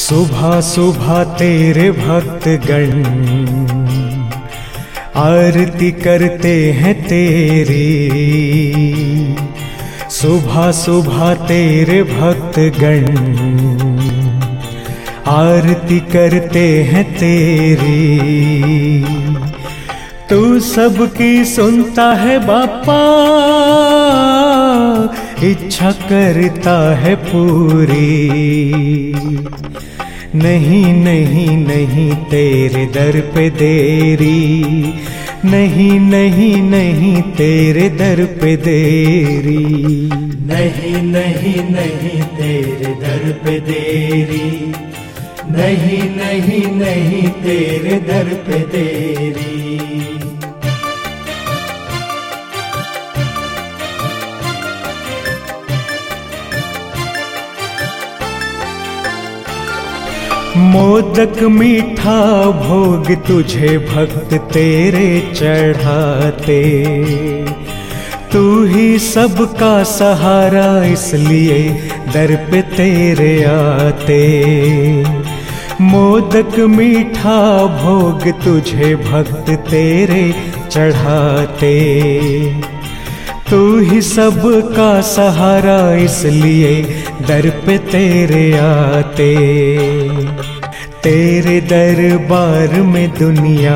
सुबह सुबह तेरे भक्तगण आरती करते हैं तेरी। सुबह सुबह तेरे भक्तगण आरती करते हैं तेरी। तू सबकी सुनता है बापा, इच्छा करता है पूरी। नहीं नहीं नहीं तेरे दर पे देरी, नहीं नहीं नहीं तेरे दर पे देरी, नहीं नहीं नहीं तेरे दर पे देरी, नहीं नहीं नहीं तेरे दर पे देरी। मोदक मीठा भोग तुझे भक्त तेरे चढ़ाते। तू ही सबका सहारा इसलिए दर पे तेरे आते। मोदक मीठा भोग तुझे भक्त तेरे चढ़ाते। तू ही सबका सहारा इसलिए दर पे तेरे आते। तेरे दरबार में दुनिया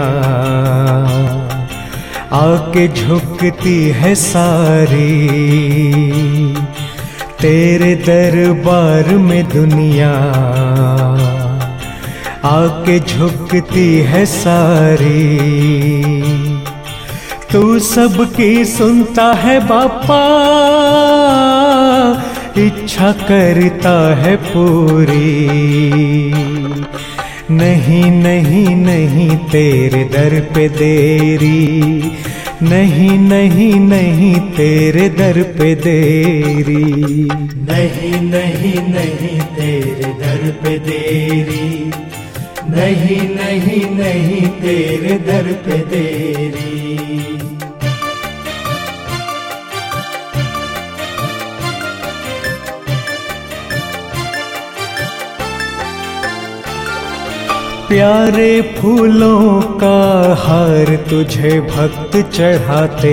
आके झुकती है सारी। तेरे दरबार में दुनिया आके झुकती है सारी। तू सबकी सुनता है बापा, इच्छा करता है पूरी। नहीं नहीं नहीं तेरे दर पे देरी, नहीं नहीं नहीं तेरे दर पे देरी, नहीं नहीं नहीं तेरे दर पे देरी, नहीं नहीं नहीं तेरे दर पे देरी। प्यारे फूलों का हार तुझे भक्त चढ़ाते।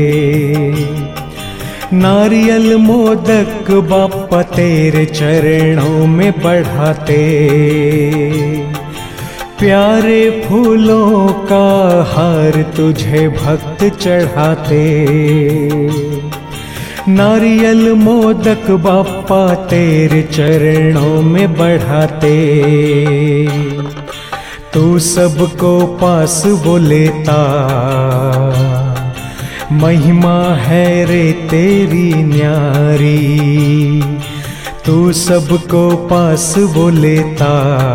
नारियल मोदक बापा तेरे चरणों में बढ़ाते। प्यारे फूलों का हार तुझे भक्त चढ़ाते। नारियल मोदक बापा तेरे चरणों में बढ़ाते। तू सबको पास वो लेता, महिमा है रे तेरी न्यारी। तू सबको पास वो लेता,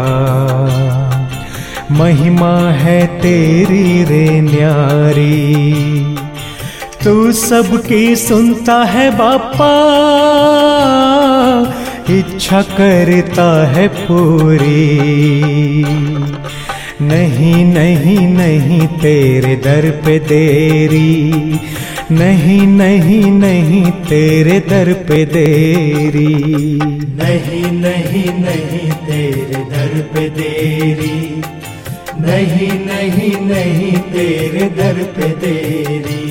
महिमा है तेरी रे न्यारी। तू सबकी सुनता है बापा, इच्छा करता है पूरी। नहीं नहीं नहीं तेरे दर पे देरी, नहीं नहीं नहीं तेरे दर पे देरी, नहीं नहीं नहीं तेरे दर पे देरी, नहीं नहीं नहीं तेरे दर पे देरी।